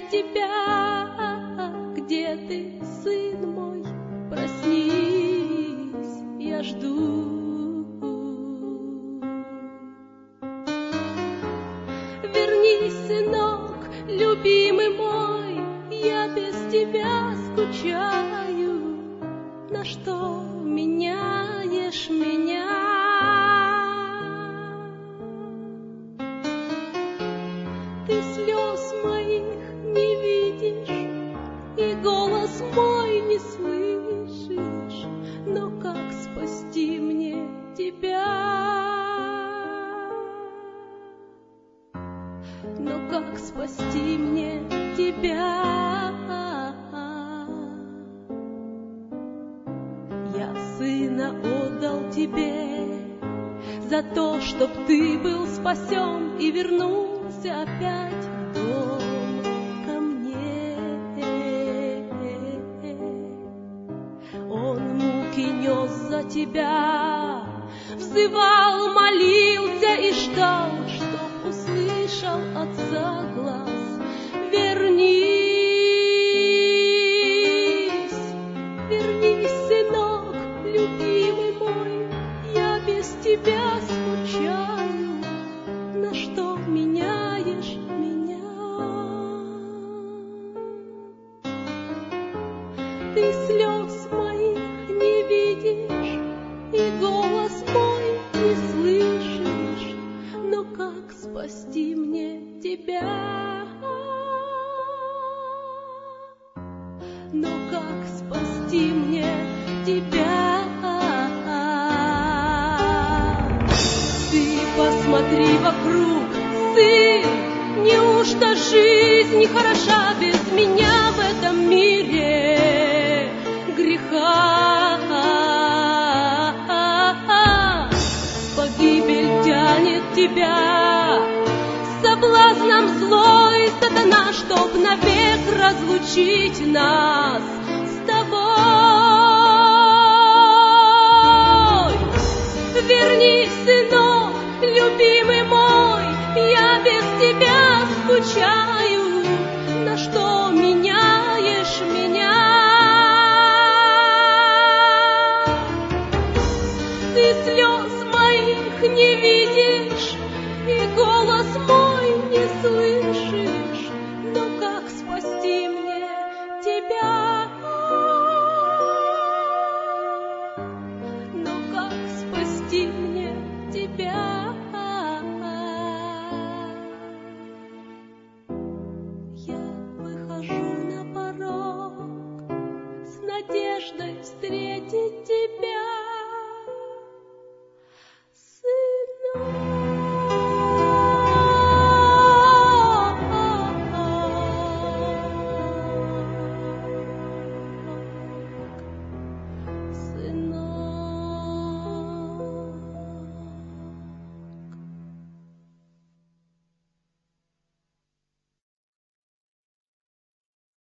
тебя. Где ты, сын мой? Проснись, я жду. Вернись, сынок, любимый мой, я без тебя скучаю. На что меняешь меня? Ты слез моих не видишь и голос мой не слышишь, но как спасти мне тебя? Но как спасти мне тебя? Я сына отдал тебе за то, чтоб ты был спасен и вернулся опять в дом ко мне. Он муки нес за тебя, взывал, молился и ждал, чтоб услышал отца глаз. Вернись, сынок, любимый мой, я без тебя скучаю. На что меняешь меня? Ты слез моих не видишь и голос мой не слышишь, но как спасти мне тебя? Но как спасти мне тебя? Ты посмотри вокруг, сын, неужто жизнь хороша без меня в этом мире греха? Погибель тянет тебя, соблазном злой сатана, чтоб навек разлучить нас с тобой. Вернись, сынок, любимый мой, я без тебя скучаю. На что меняешь меня? Ты слез моих не видишь и голос мой не слышишь, но как спасти мне тебя?